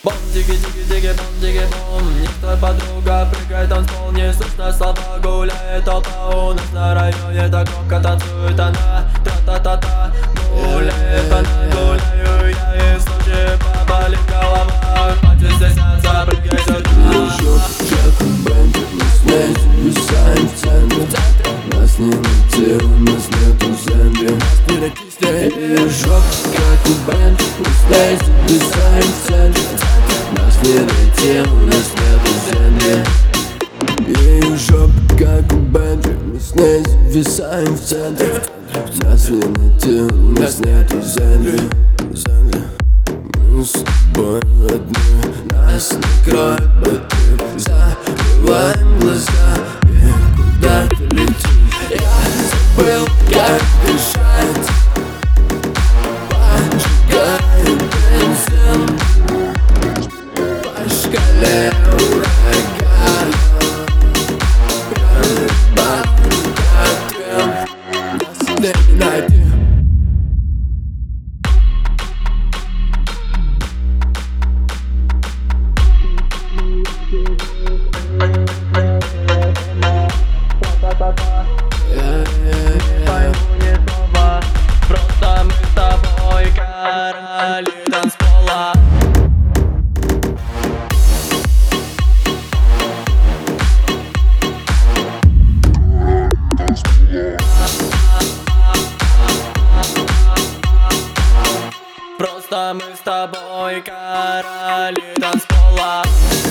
Бом, диги-диги-диги, бом, диги-бом. Не твоя подруга, прыгает танцпол. Не слышно слова, гуляет толпа. У нас на районе так громко танцует она. Тра-та-та-та, гуляет она, гуляю я. И в случае поболит голова, хватит стесняться, прыгай сюда. Как бэнд, мы здесь висаем в центре. Нас не найти, у нас нету зомби. Жёг, как у бэнд, мы здесь висаем в центре. Нас не найти, у нас нету зомби. Ее жопа, как у бэнд, мы здесь висаем в центре. Нас не найти, у нас нету зомби. Мы с тобой одни, нас накроет батарея. Закрываем глаза и куда-то летим. Я забыл, как дышать. Поджигаю бензин по шкале урагана. Прорываю ответ, нас не найти. Просто мы с тобой короли танцпола. Просто мы с тобой короли танцпола.